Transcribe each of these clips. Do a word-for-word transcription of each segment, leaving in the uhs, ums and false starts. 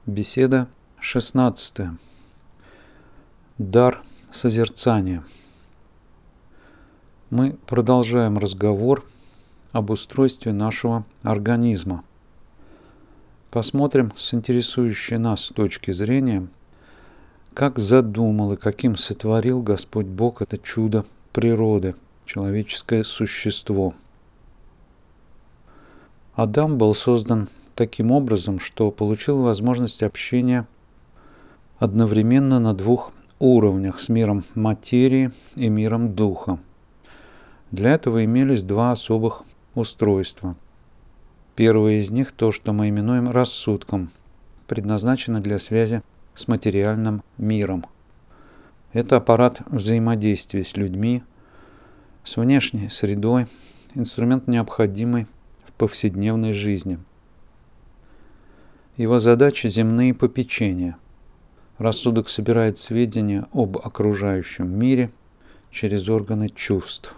Беседа шестнадцатая. Дар созерцания. Мы продолжаем разговор об устройстве нашего организма. Посмотрим с интересующей нас точки зрения, как задумал и каким сотворил Господь Бог это чудо природы, человеческое существо. Адам был создан таким образом, что получил возможность общения одновременно на двух уровнях с миром материи и миром духа. Для этого имелись два особых устройства. Первое из них, то, что мы именуем рассудком, предназначено для связи с материальным миром. Это аппарат взаимодействия с людьми, с внешней средой, инструмент, необходимый в повседневной жизни. Его задача – земные попечения. Рассудок собирает сведения об окружающем мире через органы чувств.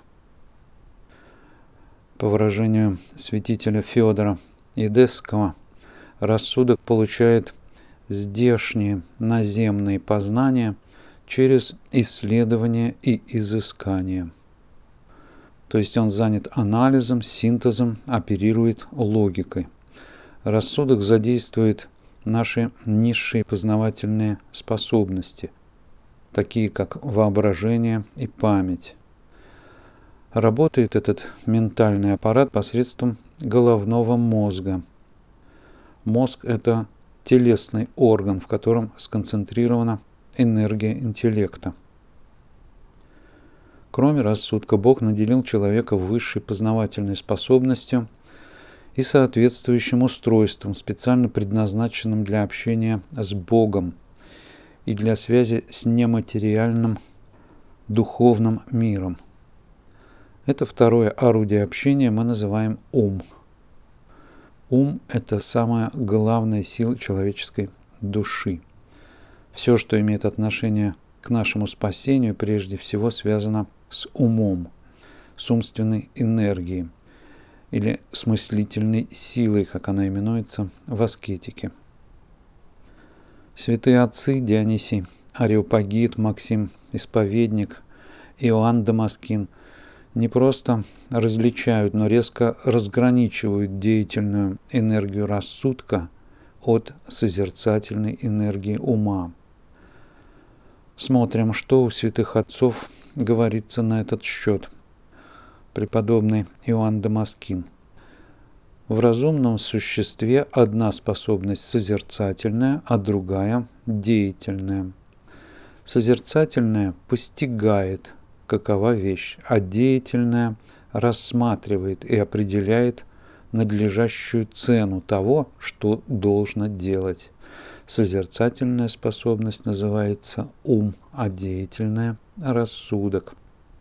По выражению святителя Федора Едесского, рассудок получает здешние наземные познания через исследование и изыскание. То есть он занят анализом, синтезом, оперирует логикой. Рассудок задействует наши низшие познавательные способности, такие как воображение и память. Работает этот ментальный аппарат посредством головного мозга. Мозг – это телесный орган, в котором сконцентрирована энергия интеллекта. Кроме рассудка, Бог наделил человека высшей познавательной способностью и соответствующим устройством, специально предназначенным для общения с Богом и для связи с нематериальным духовным миром. Это второе орудие общения мы называем ум. Ум – это самая главная сила человеческой души. Все, что имеет отношение к нашему спасению, прежде всего связано с умом, с умственной энергией или с мыслительной силой, как она именуется в аскетике. Святые отцы Дионисий Ареопагит, Максим Исповедник, Иоанн Дамаскин не просто различают, но резко разграничивают деятельную энергию рассудка от созерцательной энергии ума. Смотрим, что у святых отцов говорится на этот счет. Преподобный Иоанн Дамаскин. В разумном существе одна способность созерцательная, а другая деятельная. Созерцательная постигает, какова вещь, а деятельная рассматривает и определяет надлежащую цену того, что должно делать. Созерцательная способность называется ум, а деятельная – рассудок.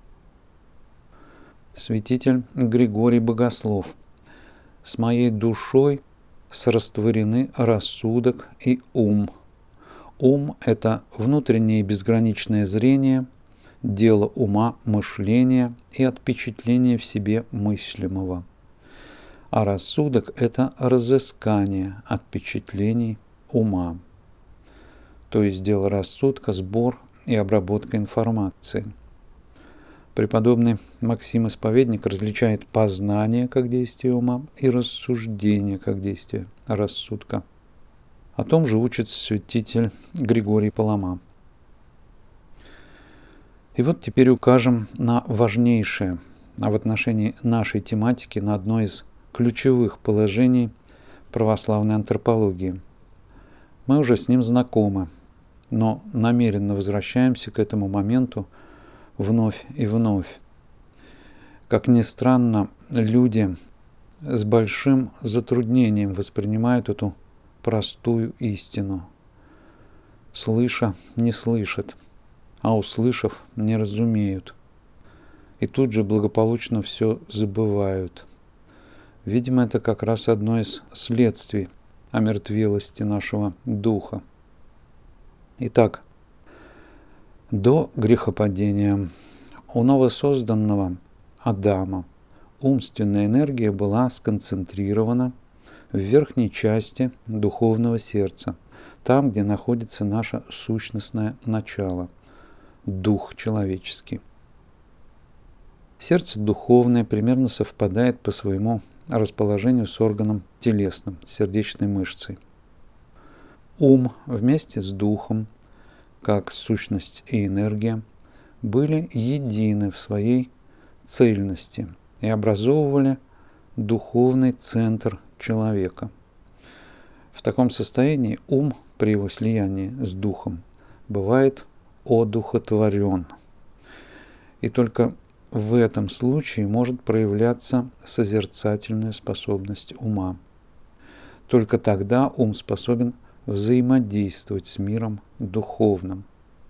Святитель Григорий Богослов. С моей душой срастворены рассудок и ум. Ум – это внутреннее безграничное зрение, дело ума, мышления и отпечатление в себе мыслимого. А рассудок – это разыскание отпечатлений ума. То есть дело рассудка, сбор и обработка информации. Преподобный Максим Исповедник различает познание как действие ума и рассуждение как действие рассудка. О том же учит святитель Григорий Палама. И вот теперь укажем на важнейшее, а в отношении нашей тематики на одно из ключевых положений православной антропологии. Мы уже с ним знакомы, но намеренно возвращаемся к этому моменту вновь и вновь. Как ни странно, люди с большим затруднением воспринимают эту простую истину. Слыша, не слышат, а услышав, не разумеют. И тут же благополучно все забывают. Видимо, это как раз одно из следствий омертвелости нашего духа. Итак, до грехопадения у новосозданного Адама умственная энергия была сконцентрирована в верхней части духовного сердца, там, где находится наше сущностное начало, дух человеческий. Сердце духовное примерно совпадает по своему расположению с органом телесным, сердечной мышцей. Ум вместе с духом, как сущность и энергия, были едины в своей цельности и образовывали духовный центр человека. В таком состоянии ум при его слиянии с духом бывает одухотворен. И только в этом случае может проявляться созерцательная способность ума. Только тогда ум способен взаимодействовать с миром духовным.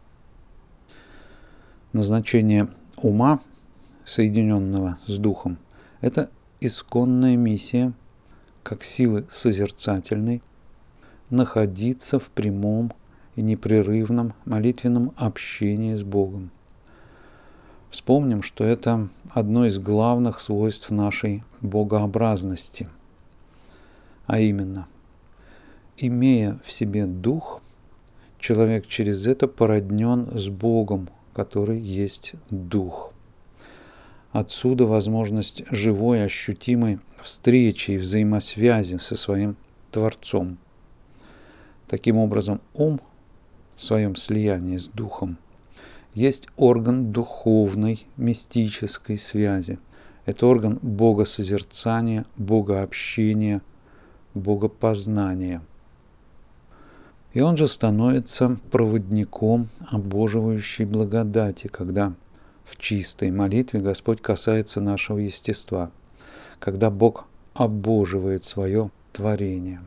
Назначение ума, соединенного с духом, это исконная миссия, как силы созерцательной, находиться в прямом и непрерывном молитвенном общении с Богом. Вспомним, что это одно из главных свойств нашей богообразности, а именно, имея в себе дух, человек через это породнен с Богом, который есть дух. Отсюда возможность живой, ощутимой встречи и взаимосвязи со своим Творцом. Таким образом, ум в своем слиянии с духом есть орган духовной, мистической связи. Это орган богосозерцания, богообщения, богопознания. И он же становится проводником обоживающей благодати, когда в чистой молитве Господь касается нашего естества, когда Бог обоживает свое творение.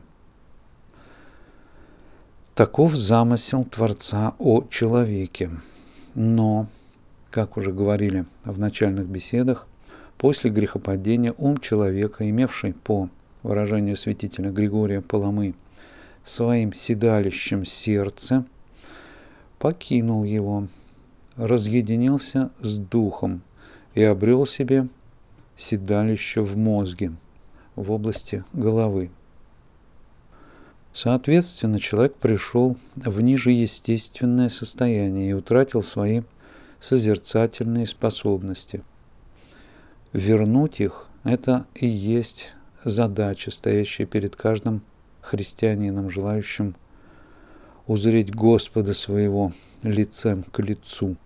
Таков замысел Творца о человеке. Но, как уже говорили в начальных беседах, после грехопадения ум человека, имевший, по выражению святителя Григория Паламы, своим седалищем сердце, покинул его, разъединился с духом и обрел себе седалище в мозге, в области головы. Соответственно, человек пришел в нижеестественное состояние и утратил свои созерцательные способности. Вернуть их – это и есть задача, стоящая перед каждым христианином, желающим узреть Господа своего лицем к лицу.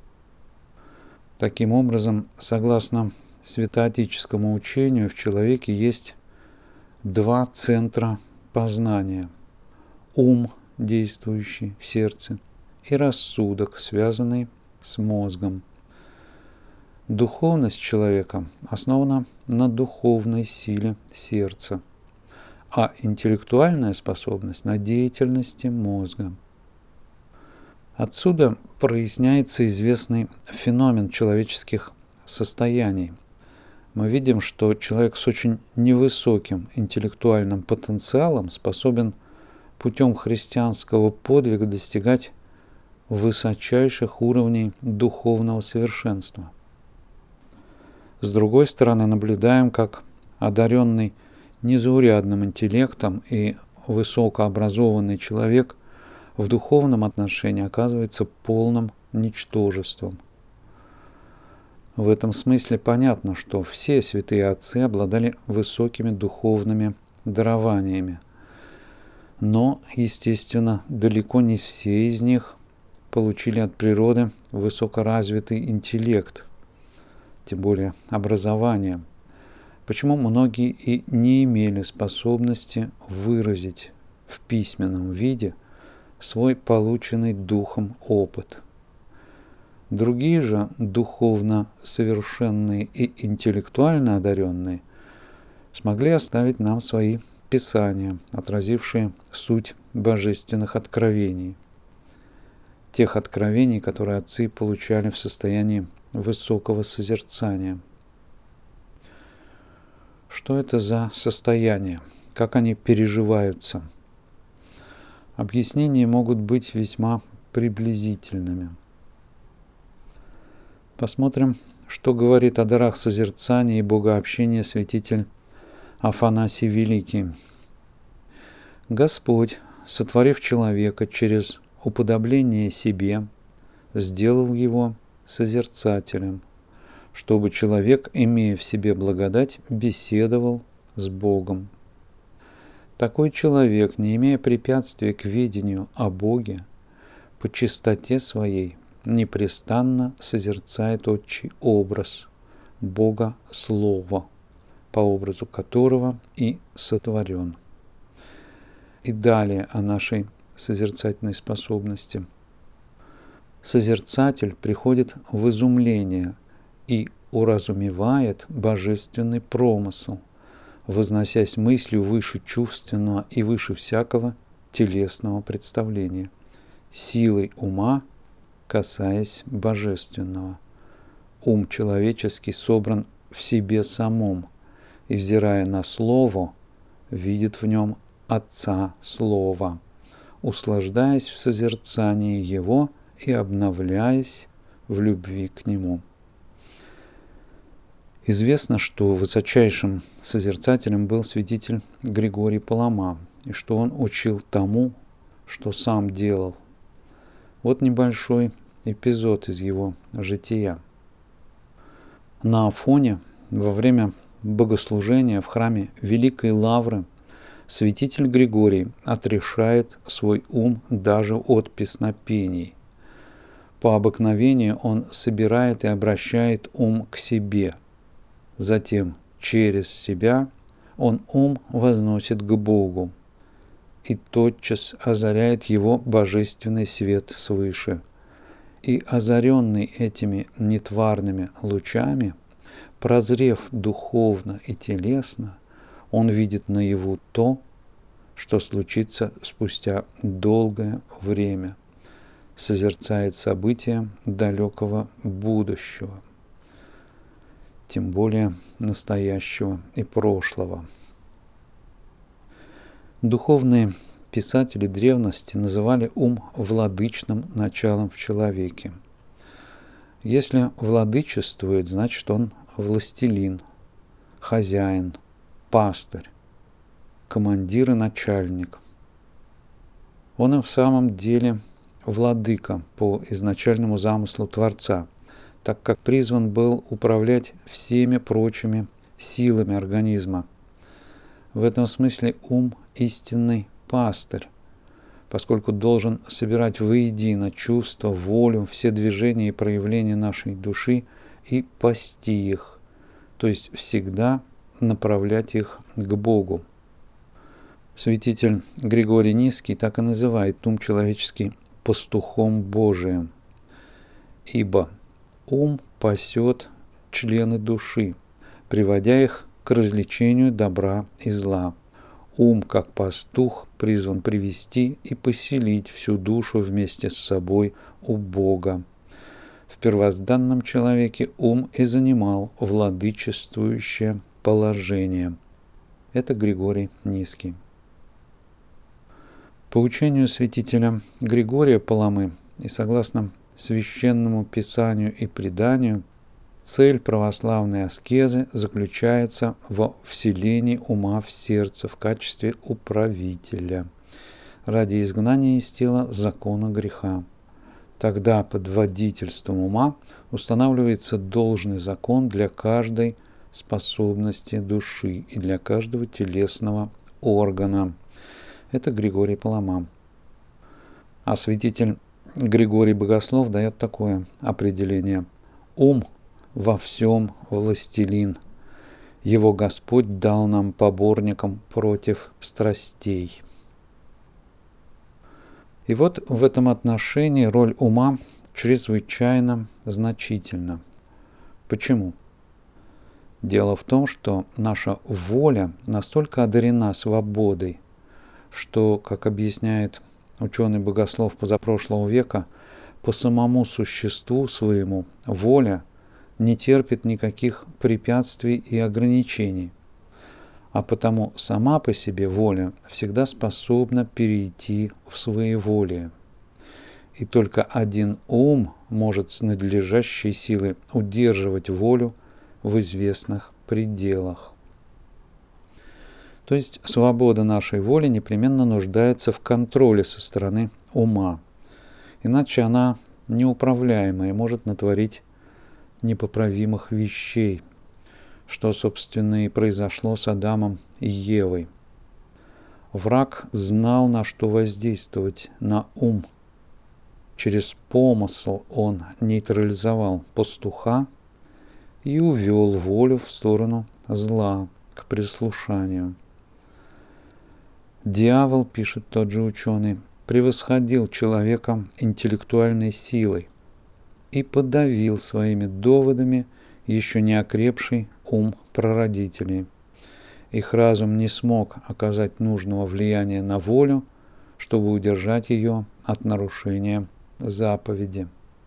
Таким образом, согласно святоотеческому учению, в человеке есть два центра познания: ум, действующий в сердце, и рассудок, связанный с мозгом. Духовность человека основана на духовной силе сердца, а интеллектуальная способность на деятельности мозга. Отсюда проясняется известный феномен человеческих состояний. Мы видим, что человек с очень невысоким интеллектуальным потенциалом способен путем христианского подвига достигать высочайших уровней духовного совершенства. С другой стороны, наблюдаем, как одаренный незаурядным интеллектом и высокообразованный человек в духовном отношении оказывается полным ничтожеством. В этом смысле понятно, что все святые отцы обладали высокими духовными дарованиями. Но, естественно, далеко не все из них получили от природы высокоразвитый интеллект, тем более образование. Почему многие и не имели способности выразить в письменном виде свой полученный духом опыт. Другие же духовно совершенные и интеллектуально одаренные смогли оставить нам свои писания, отразившие суть божественных откровений, тех откровений, которые отцы получали в состоянии высокого созерцания. Что это за состояние? Как они переживаются? Объяснения могут быть весьма приблизительными. Посмотрим, что говорит о дарах созерцания и богообщения святитель Афанасий Великий. Господь сотворив человека через уподобление себе, сделал его созерцателем, чтобы человек, имея в себе благодать, беседовал с Богом. Такой человек, не имея препятствия к ведению о Боге, по чистоте своей непрестанно созерцает отчий образ Бога Слова, по образу которого и сотворен. И далее о нашей созерцательной способности. Созерцатель приходит в изумление и уразумевает божественный промысел, возносясь мыслью выше чувственного и выше всякого телесного представления, силой ума касаясь божественного. Ум человеческий собран в себе самом, и, взирая на Слово, видит в нем Отца Слова, услаждаясь в созерцании Его и обновляясь в любви к Нему. Известно, что высочайшим созерцателем был святитель Григорий Палама, и что он учил тому, что сам делал. Вот небольшой эпизод из его жития. На Афоне во время богослужения в храме Великой Лавры святитель Григорий отрешает свой ум даже от песнопений. По обыкновению он собирает и обращает ум к себе. Затем через себя он ум возносит к Богу и тотчас озаряет его божественный свет свыше. И озаренный этими нетварными лучами, прозрев духовно и телесно, он видит наяву то, что случится спустя долгое время, созерцает события далекого будущего, тем более настоящего и прошлого. Духовные писатели древности называли ум владычным началом в человеке. Если владычествует, значит он властелин, хозяин, пастырь, командир и начальник. Он и в самом деле владыка по изначальному замыслу Творца, так как призван был управлять всеми прочими силами организма. В этом смысле ум – истинный пастырь, поскольку должен собирать воедино чувства, волю, все движения и проявления нашей души и пасти их, то есть всегда направлять их к Богу. Святитель Григорий Низкий так и называет ум человеческий пастухом Божиим, ибо ум пасет члены души, приводя их к развлечению добра и зла. Ум, как пастух, призван привести и поселить всю душу вместе с собой у Бога. В первозданном человеке ум и занимал владычествующее положение. Это Григорий Низкий. По учению святителя Григория Паламы и согласно священному писанию и преданию, цель православной аскезы заключается во вселении ума в сердце в качестве управителя ради изгнания из тела закона греха. Тогда под водительством ума устанавливается должный закон для каждой способности души и для каждого телесного органа. Это Григорий Палама. А святитель Григорий Богослов дает такое определение. Ум во всем властелин. Его Господь дал нам поборникам против страстей. И вот в этом отношении роль ума чрезвычайно значительна. Почему? Дело в том, что наша воля настолько одарена свободой, что, как объясняет ученый-богослов позапрошлого века, по самому существу своему воля не терпит никаких препятствий и ограничений, а потому сама по себе воля всегда способна перейти в своеволие. И только один ум может с надлежащей силой удерживать волю в известных пределах. То есть свобода нашей воли непременно нуждается в контроле со стороны ума, иначе она неуправляемая и может натворить непоправимых вещей, что, собственно, и произошло с Адамом и Евой. Враг знал, на что воздействовать, на ум. Через помысл он нейтрализовал пастуха и увел волю в сторону зла, к прислушанию. Дьявол, пишет тот же ученый, превосходил человека интеллектуальной силой и подавил своими доводами еще не окрепший ум прародителей. Их разум не смог оказать нужного влияния на волю, чтобы удержать ее от нарушения заповеди.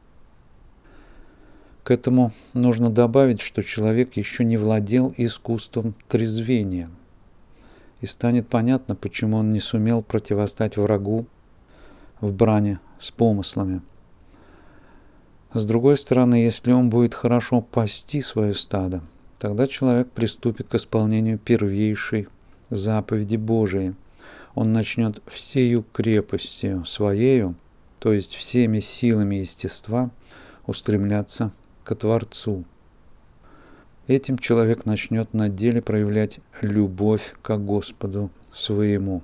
К этому нужно добавить, что человек еще не владел искусством трезвения, и станет понятно, почему он не сумел противостать врагу в брани с помыслами. С другой стороны, если он будет хорошо пасти свое стадо, тогда человек приступит к исполнению первейшей заповеди Божией. Он начнет всею крепостью своею, то есть всеми силами естества, устремляться ко Творцу. Этим человек начнет на деле проявлять любовь к Господу своему.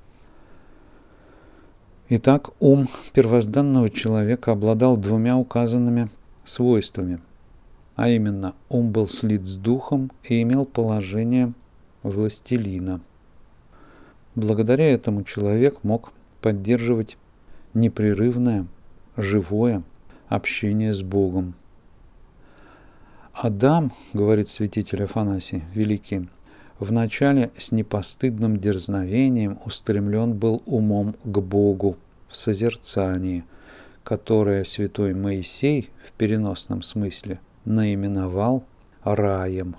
Итак, ум первозданного человека обладал двумя указанными свойствами, а именно, ум был слит с духом и имел положение властелина. Благодаря этому человек мог поддерживать непрерывное, живое общение с Богом. Адам, говорит святитель Афанасий Великий, вначале с непостыдным дерзновением устремлен был умом к Богу в созерцании, которое святой Моисей в переносном смысле наименовал раем.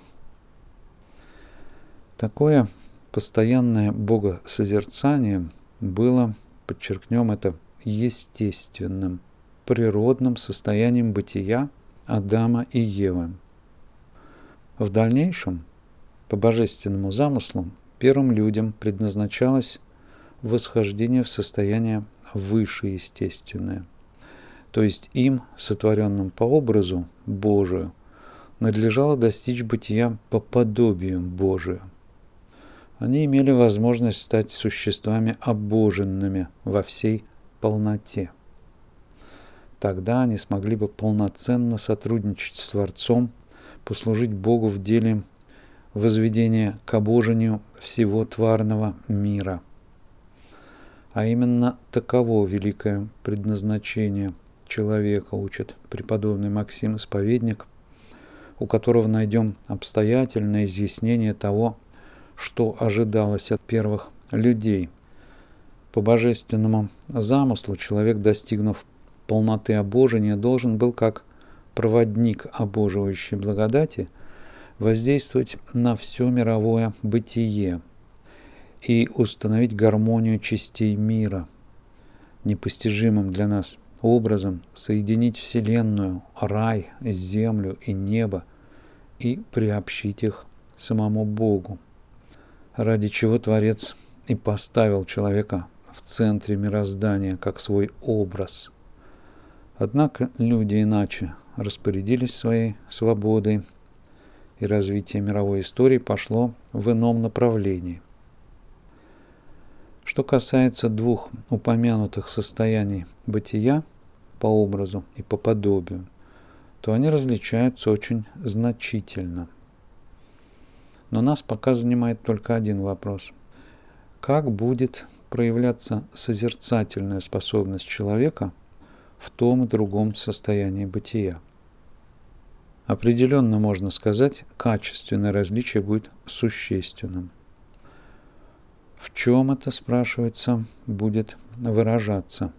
Такое постоянное богосозерцание было, подчеркнем это, естественным, природным состоянием бытия Адама и Евы. В дальнейшем, по божественному замыслу, первым людям предназначалось восхождение в состояние вышеестественное, то есть им, сотворенным по образу Божию, надлежало достичь бытия по подобию Божию. Они имели возможность стать существами обоженными во всей полноте. Тогда они смогли бы полноценно сотрудничать с Творцом, послужить Богу в деле возведения к обожению всего тварного мира. А именно таково великое предназначение человека, учит преподобный Максим Исповедник, у которого найдем обстоятельное изъяснение того, что ожидалось от первых людей. По божественному замыслу человек, достигнув полноты обожения, должен был, как проводник обоживающей благодати, воздействовать на все мировое бытие и установить гармонию частей мира, непостижимым для нас образом соединить Вселенную, рай, землю и небо и приобщить их самому Богу, ради чего Творец и поставил человека в центре мироздания как свой образ. Однако люди иначе распорядились своей свободой, и развитие мировой истории пошло в ином направлении. Что касается двух упомянутых состояний бытия по образу и по подобию, то они различаются очень значительно. Но нас пока занимает только один вопрос. Как будет проявляться созерцательная способность человека в том и другом состоянии бытия? Определенно можно сказать, качественное различие будет существенным. В чем это, спрашивается, будет выражаться?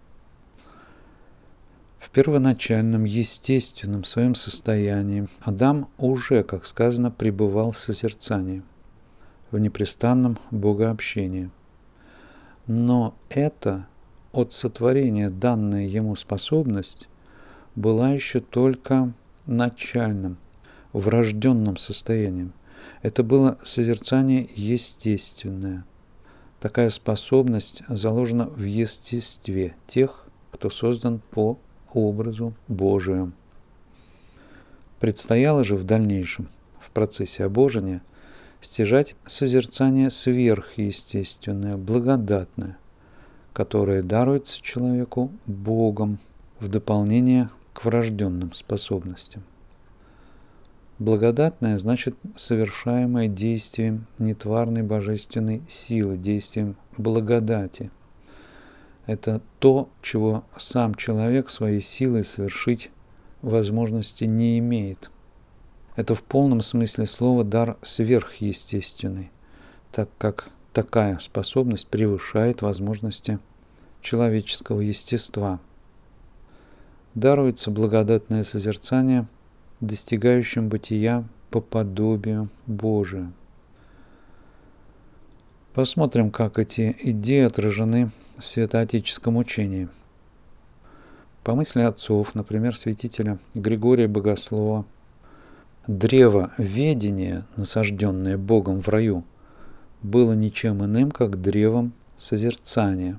В первоначальном, естественном своем состоянии Адам уже, как сказано, пребывал в созерцании, в непрестанном богообщении. Но эта от сотворения данная ему способность была еще только начальным, врожденным состоянием, Это было созерцание естественное. Такая способность заложена в естестве тех, кто создан по образу Божию. Предстояло же в дальнейшем, в процессе обожения, стяжать созерцание сверхъестественное, благодатное, которое даруется человеку Богом в дополнение к врожденным способностям. Благодатное значит совершаемое действием нетварной божественной силы, действием благодати. Это то, чего сам человек своей силой совершить возможности не имеет. Это в полном смысле слова дар сверхъестественный, так как такая способность превышает возможности человеческого естества. Даруется благодатное созерцание достигающим бытия по подобию Божию. Посмотрим, как эти идеи отражены в святоотеческом учении. По мысли отцов, например, святителя Григория Богослова, древо ведения, насажденное Богом в раю, было ничем иным, как древом созерцания.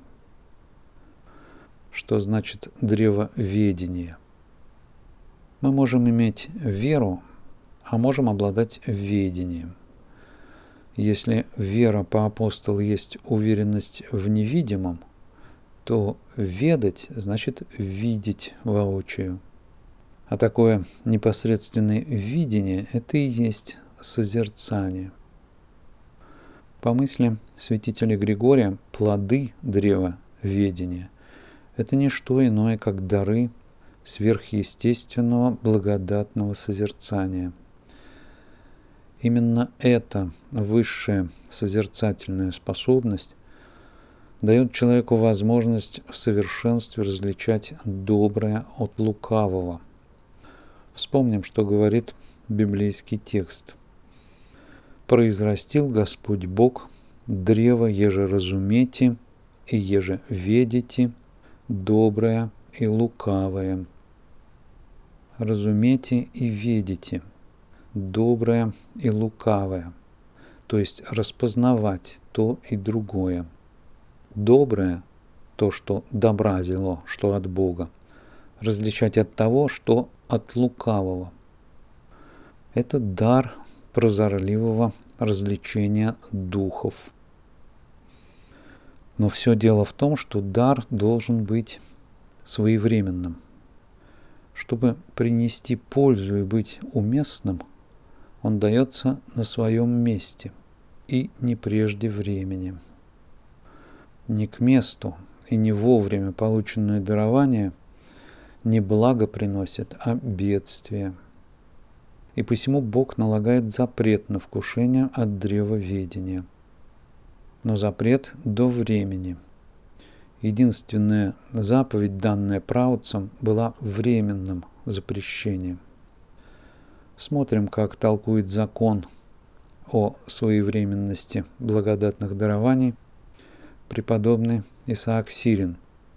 Что значит древо ведения? Мы можем иметь веру, а можем обладать ведением. Если вера по апостолу есть уверенность в невидимом, то ведать значит видеть воочию. А такое непосредственное видение – это и есть созерцание. По мысли святителя Григория, плоды древа ведения – это не что иное, как дары сверхъестественного благодатного созерцания. Именно эта высшая созерцательная способность дает человеку возможность в совершенстве различать доброе от лукавого. Вспомним, что говорит библейский текст. «Произрастил Господь Бог древо, еже разумете и еже ведите, доброе и лукавое». Разумете и ведите, доброе и лукавое, то есть распознавать то и другое. Доброе – то, что добра зело, что от Бога, различать от того, что от лукавого. Это дар прозорливого развлечения духов. Но все дело в том, что дар должен быть своевременным. Чтобы принести пользу и быть уместным, он дается на своем месте и не прежде времени. Не к месту и не вовремя полученное дарование не благо приносит, а бедствие. И посему Бог налагает запрет на вкушение от древа ведения. Но запрет до времени. Единственная заповедь, данная праотцам, была временным запрещением. Смотрим, как толкует закон о своевременности благодатных дарований преподобный Исаак Сирин.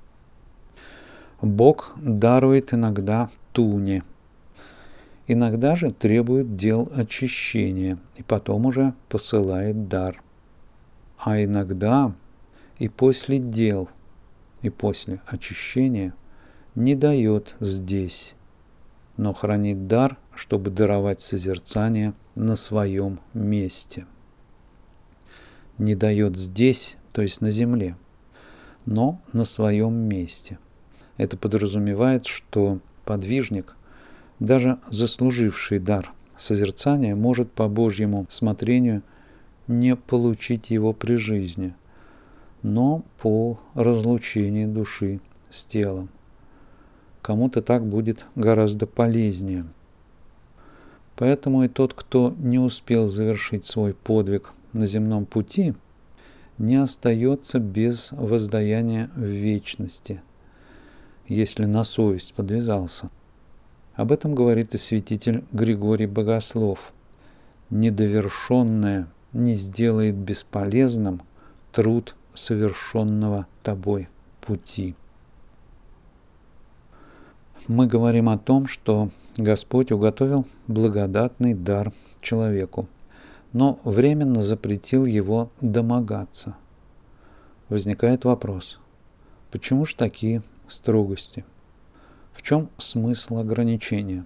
Бог дарует иногда туне, иногда же требует дел очищения и потом уже посылает дар. А иногда и после дел, и после очищения не дает здесь, но хранит дар, чтобы даровать созерцание на своем месте. Не дает здесь, то есть на земле, но на своем месте. Это подразумевает, что подвижник, даже заслуживший дар созерцания, может по Божьему смотрению не получить его при жизни, но по разлучении души с телом. Кому-то так будет гораздо полезнее. Поэтому и тот, кто не успел завершить свой подвиг на земном пути, не остается без воздаяния в вечности, если на совесть подвязался. Об этом говорит и святитель Григорий Богослов. «Недовершенное не сделает бесполезным труд совершенного тобой пути». Мы говорим о том, что Господь уготовил благодатный дар человеку, но временно запретил его домогаться. Возникает вопрос, почему же такие строгости? В чем смысл ограничения?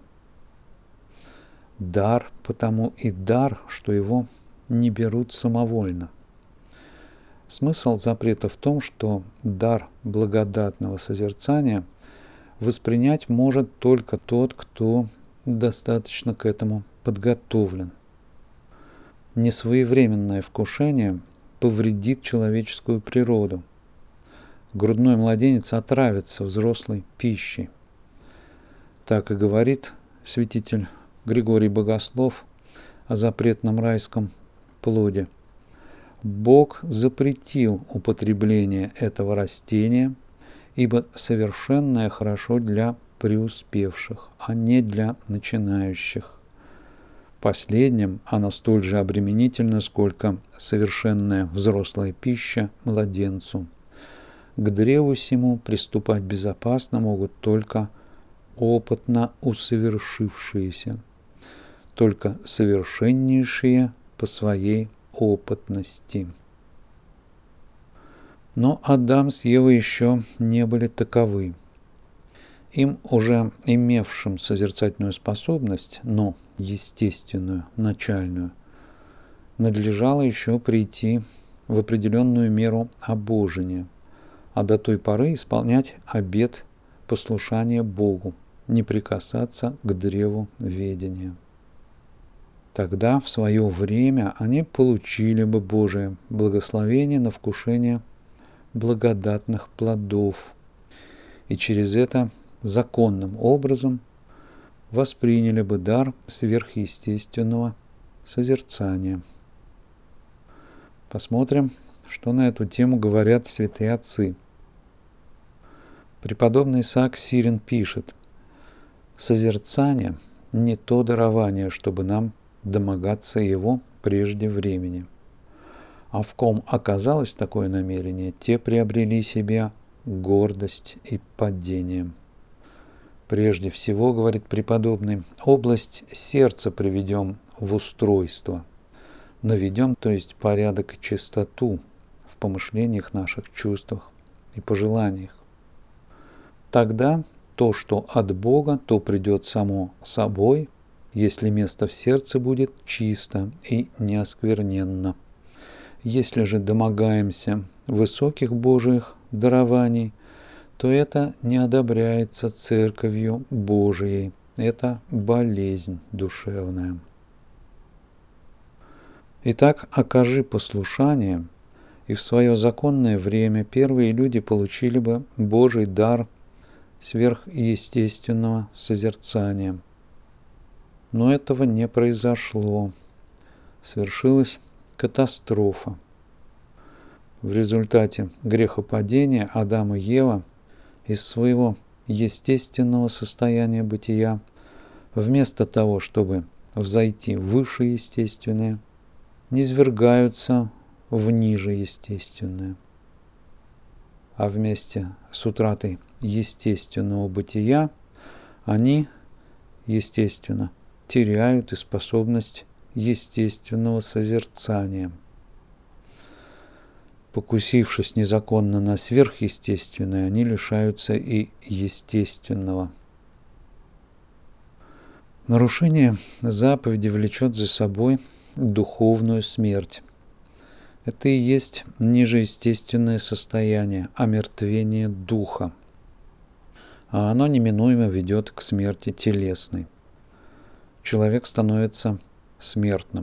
Дар потому и дар, что его не берут самовольно. Смысл запрета в том, что дар благодатного созерцания воспринять может только тот, кто достаточно к этому подготовлен. Несвоевременное вкушение повредит человеческую природу. Грудной младенец отравится взрослой пищей. Так и говорит святитель Григорий Богослов о запретном райском плоде. Бог запретил употребление этого растения, ибо совершенное хорошо для преуспевших, а не для начинающих. Последним оно столь же обременительно, сколько совершенная взрослая пища младенцу. К древу сему приступать безопасно могут только опытно усовершившиеся, только совершеннейшие по своей опытности. Но Адам с Евой еще не были таковы. Им, уже имевшим созерцательную способность, но естественную, начальную, надлежало еще прийти в определенную меру обожения, а до той поры исполнять обет послушания Богу, не прикасаться к древу ведения. Тогда в свое время они получили бы Божие благословение на вкушение благодатных плодов, и через это законным образом восприняли бы дар сверхъестественного созерцания. Посмотрим, что на эту тему говорят святые отцы. Преподобный Исаак Сирин пишет: «Созерцание не то дарование, чтобы нам домогаться его прежде времени. А в ком оказалось такое намерение, те приобрели себе гордость и падение. Прежде всего, говорит преподобный, область сердца приведем в устройство, наведем, то есть порядок и чистоту в помышлениях наших, чувствах и пожеланиях. Тогда то, что от Бога, то придет само собой, если место в сердце будет чисто и неоскверненно. Если же домогаемся высоких Божиих дарований, то это не одобряется Церковью Божией. Это болезнь душевная. Итак, окажи послушание, и в свое законное время первые люди получили бы Божий дар сверхъестественного созерцания. Но этого не произошло. Свершилась катастрофа. В результате грехопадения Адам и Ева из своего естественного состояния бытия, вместо того, чтобы взойти выше естественное, низвергаются в ниже естественное. А вместе с утратой естественного бытия они, естественно, теряют и способность естественного созерцания. Покусившись незаконно на сверхъестественное, они лишаются и естественного. Нарушение заповеди влечет за собой духовную смерть. Это и есть нижеестественное состояние, омертвение духа. А оно неминуемо ведет к смерти телесной. Человек становится смертным.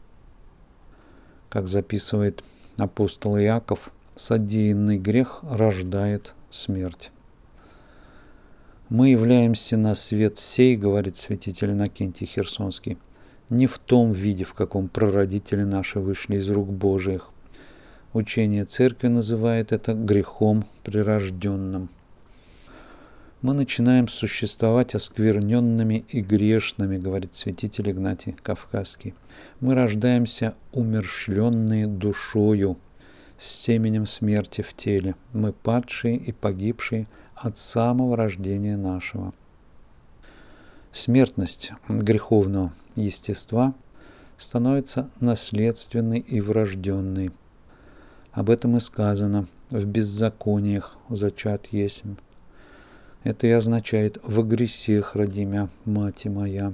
Как записывает апостол Иаков, содеянный грех рождает смерть. Мы являемся на свет сей, говорит святитель Иннокентий Херсонский, не в том виде, в каком прародители наши вышли из рук Божиих. Учение Церкви называет это грехом прирожденным. Мы начинаем существовать оскверненными и грешными, говорит святитель Игнатий Кавказский. Мы рождаемся умерщвленные душою, с семенем смерти в теле. Мы падшие и погибшие от самого рождения нашего. Смертность греховного естества становится наследственной и врожденной. Об этом и сказано: в беззакониях зачат есмь. Это и означает: во гресех роди мя, мати моя.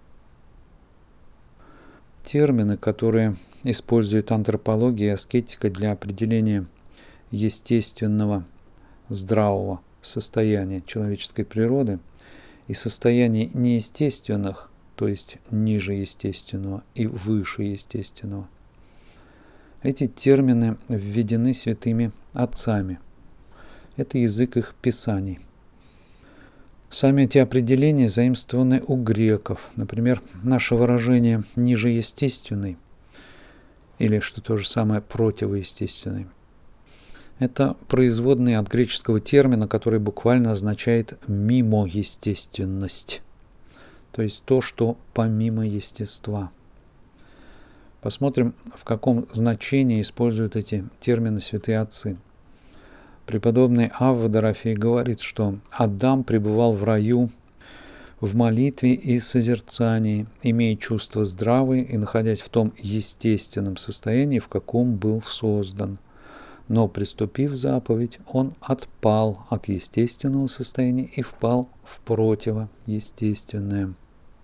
Термины, которые использует антропология и аскетика для определения естественного, здравого состояния человеческой природы и состояний неестественных, то есть ниже естественного и выше естественного. Эти термины введены святыми отцами. Это язык их писаний. Сами эти определения заимствованы у греков. Например, наше выражение «ниже естественный» или, что то же самое, «противоестественный». Это производные от греческого термина, который буквально означает «мимоестественность», то есть то, что помимо естества. Посмотрим, в каком значении используют эти термины святые отцы. Преподобный Авва Дорофей говорит, что Адам пребывал в раю в молитве и созерцании, имея чувства здравые и находясь в том естественном состоянии, в каком был создан. Но, приступив заповедь, он отпал от естественного состояния и впал в противоестественное.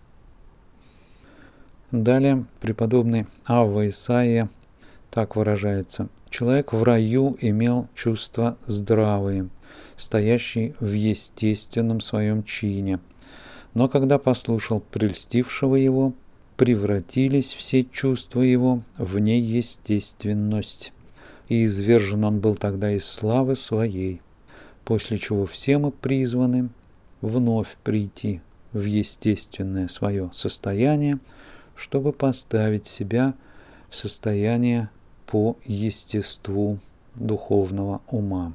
Далее преподобный Авва Исаия так выражается: «Человек в раю имел чувства здравые, стоящие в естественном своем чине. Но когда послушал прельстившего его, превратились все чувства его в неестественность, и извержен он был тогда из славы своей, после чего все мы призваны вновь прийти в естественное свое состояние, чтобы поставить себя в состояние по естеству духовного ума».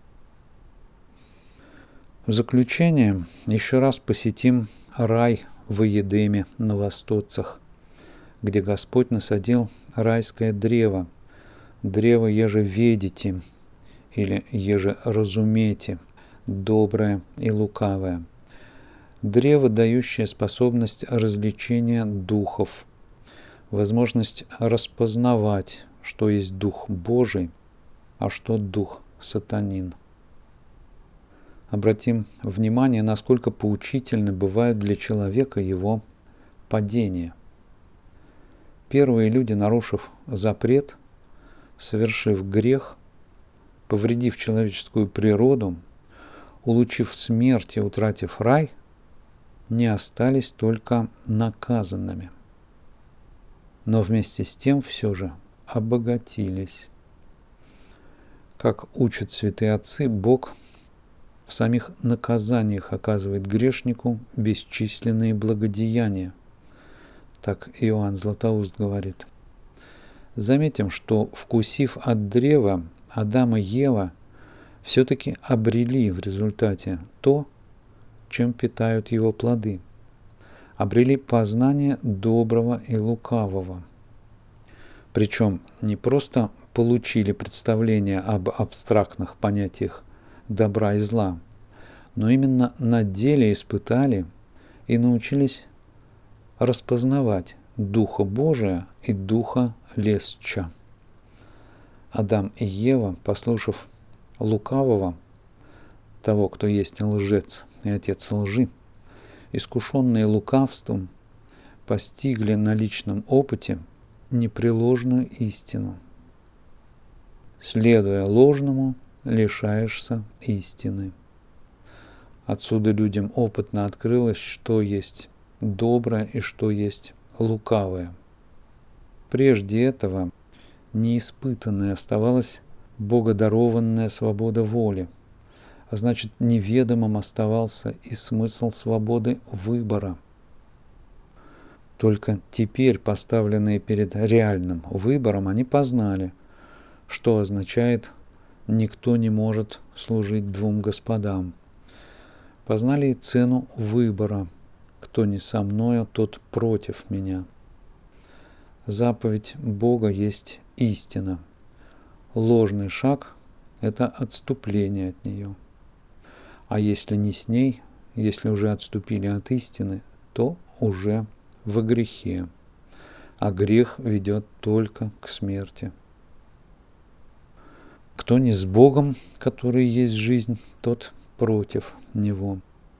В заключение еще раз посетим рай в Иедеме на Востоцах, где Господь насадил райское древо, древо еже ведите или еже разумете, доброе и лукавое, древо, дающее способность развлечения духов, возможность распознавать, что есть Дух Божий, а что Дух Сатанин. Обратим внимание, насколько поучительны бывают для человека его падения. Первые люди, нарушив запрет, совершив грех, повредив человеческую природу, улучив смерть и утратив рай, не остались только наказанными, но вместе с тем все же обогатились. Как учат святые отцы, Бог в самих наказаниях оказывает грешнику бесчисленные благодеяния. Так Иоанн Златоуст говорит. Заметим, что, вкусив от древа, Адам и Ева все-таки обрели в результате то, чем питают его плоды. Обрели познание доброго и лукавого. Причем не просто получили представление об абстрактных понятиях добра и зла, но именно на деле испытали и научились распознавать Духа Божия и Духа Лесча. Адам и Ева, послушав лукавого, того, кто есть лжец и отец лжи, искушенные лукавством, постигли на личном опыте непреложную истину. Следуя ложному, лишаешься истины. Отсюда людям опытно открылось, что есть доброе и что есть лукавое. Прежде этого неиспытанной оставалась богодарованная свобода воли, а значит, неведомым оставался и смысл свободы выбора. Только теперь, поставленные перед реальным выбором, они познали, что означает «никто не может служить двум господам». Познали и цену выбора: «кто не со мною, тот против меня». Заповедь Бога есть истина. Ложный шаг – это отступление от нее. А если не с ней, если уже отступили от истины, то уже во грехе. а грех ведет только к смерти. Кто не с Богом, который есть жизнь, тот против Него.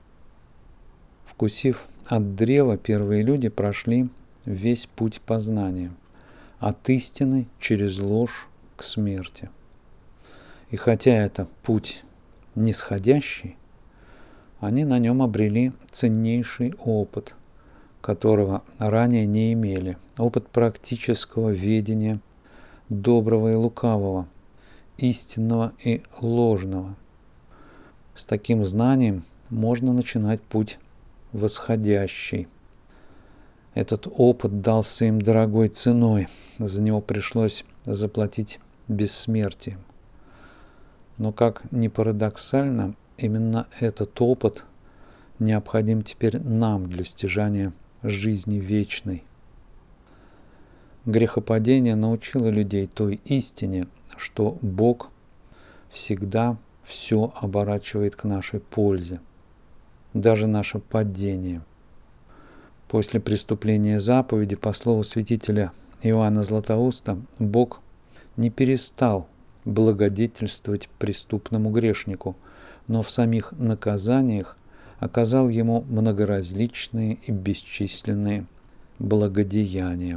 Вкусив от древа, первые люди прошли весь путь познания, от истины через ложь к смерти. И хотя это путь нисходящий, они на нем обрели ценнейший опыт, которого ранее не имели, опыт практического ведения доброго и лукавого, истинного и ложного. С таким знанием можно начинать путь восходящий. Этот опыт дался им дорогой ценой, за него пришлось заплатить бессмертием. Но как ни парадоксально, именно этот опыт необходим теперь нам для стяжания жизни вечной. Грехопадение научило людей той истине, что Бог всегда все оборачивает к нашей пользе, даже наше падение. После преступления заповеди, по слову святителя Иоанна Златоуста, Бог не перестал благодетельствовать преступному грешнику, но в самих наказаниях оказал ему многоразличные и бесчисленные благодеяния.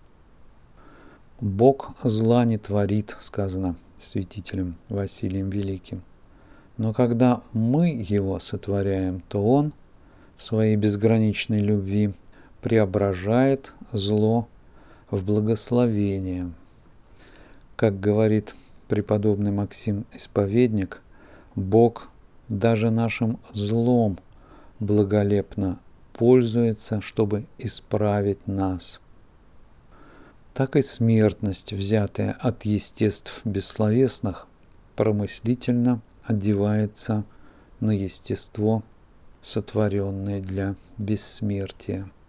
Бог зла не творит, сказано святителем Василием Великим. Но когда мы его сотворяем, то он в своей безграничной любви преображает зло в благословение. Как говорит преподобный Максим Исповедник, Бог даже нашим злом благолепно пользуется, чтобы исправить нас. Так и смертность, взятая от естеств бессловесных, промыслительно одевается на естество, сотворенное для бессмертия.